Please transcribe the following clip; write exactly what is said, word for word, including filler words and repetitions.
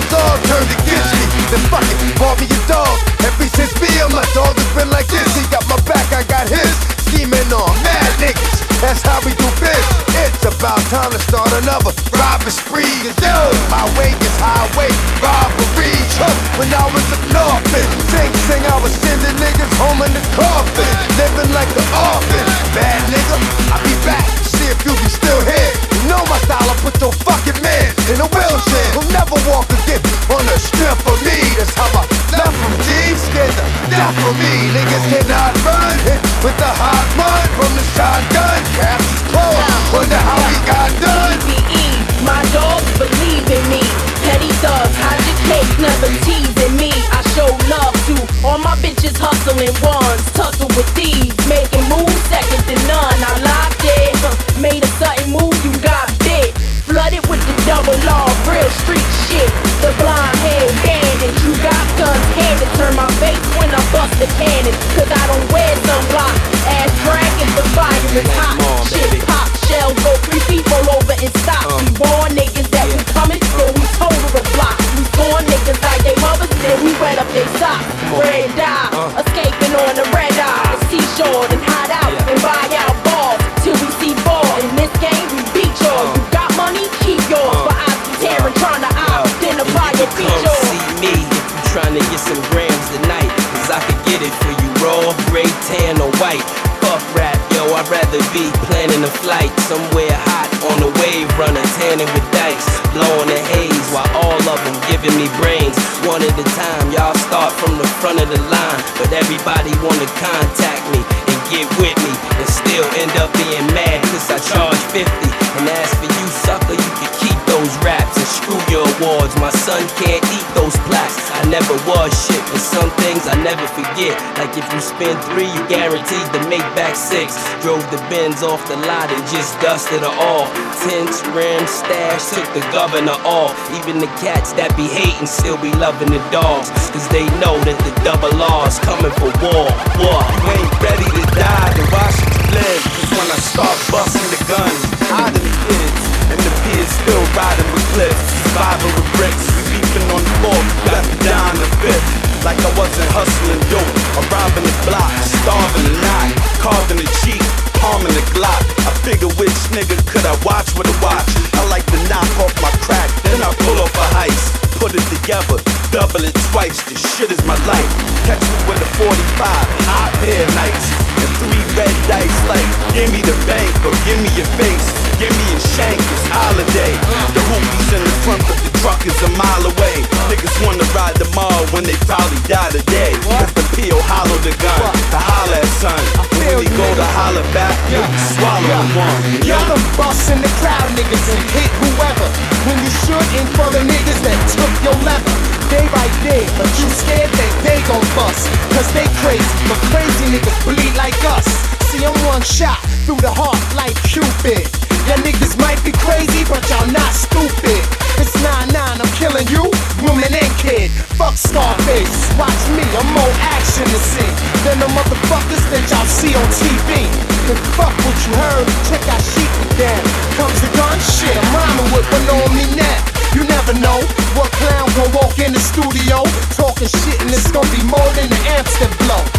dog turned against me. Then fuck it, call me a dog. Ever since me and my dog has been like this. He got my back, I got his. Scheming on mad niggas, that's how we do biz. It's about time to start another robbing spree. Yo, my way is highway robbery. When I was up north, sing sing I was sending niggas home in the coffin, living like the orphan. Bad nigga, I'll be back, see if you be still here. You know my style, I put your fucking man in a wheelchair. He'll never walk again on the strength of me. That's how I left from G, scared to death for me. Niggas cannot run with the hot mud from the shotgun. Caps is closed, wonder how he got done. B E, my dogs believe in me. Petty thugs, hide your cake, never teasing me. I show love to all my bitches hustling ones. Tussle with thieves, making moves second to none. I locked it, huh, made a sudden move, you got bit. Flooded with the double law, real street shit. The blind head bandit, you got guns handed. Turn my face when I bust the cannon, cause I don't wear sunblock. Ass dragging, the fire is hot. Shit pop, shells go three feet, roll over and stop. We born niggas that we coming, so we total the block. We scorn niggas like they mothers, then we wet up they socks. Red dye, escaping on the red eye. It's T-short and hide out and buy out balls till we see ball. In this game, we beat yours. You got money, keep yours. But I be tearing, trying to identify your features. Come see me if you trying to get some grams tonight, cause I could get it for you raw, gray, tan, or white. Fuck rap, yo, I'd rather be planning a flight somewhere hot on a wave runner, tanning with dice, blowing the haze while all of them giving me brains. One at a time, y'all start from the front of the line, but everybody wanna contact me and get with me and still end up being mad cause I charge fifty. And as for you, sucker, you can keep those raps and screw your awards. My son can't eat those plaques. I never was shit, but some things I never forget. Like if you spend three, you guaranteed to make back six. Drove the Benz off the lot and just dusted her off. Tints, rims, stash, took the governor off. Even the cats that be hating still be loving the dogs, cause they know that the double R's coming for war. War. You ain't ready to die, then why should you live? Cause when I start busting the gun, hiding the kids, and the peers still riding with clips. Surviving with bricks, we beefing on the floor, got me down the fifth. Like I wasn't hustling dope, or robbing the block, starving the night, carving the cheek, palming the Glock. I figure which nigga could I watch with a watch. I like to knock off my crack, then I pull off a heist, put it together, double it twice. This shit is my life. Catch me with a forty-five, hot pair nights, and three red dice. Like, give me the bank or give me your face. Give me a shank, it's holiday. The hoopies in the front, but the truck is a mile away. Niggas wanna ride tomorrow when they probably die today. Cause the P O hollow the gun, to holler at son. When we go to holler back, you'll be swallowing one. Y'all them bust in the crowd, niggas, and hit whoever. When you should aim for the niggas that took your lever. Day by day, but you scared that they gon' bust. Cause they crazy, but crazy niggas bleed like us. See, I'm one shot through the heart like Cupid. Y'all niggas might be crazy, but y'all not stupid. It's nine nine, I'm killing you, woman and kid. Fuck Scarface, watch me, I'm more action to see than the motherfuckers that y'all see on T V. And fuck what you heard, check out Sheik again. Comes the gun, shit, I'm rhyming with one on me now. You never know what clown gon' walk in the studio talking shit, and it's gonna be more than the amps that blow.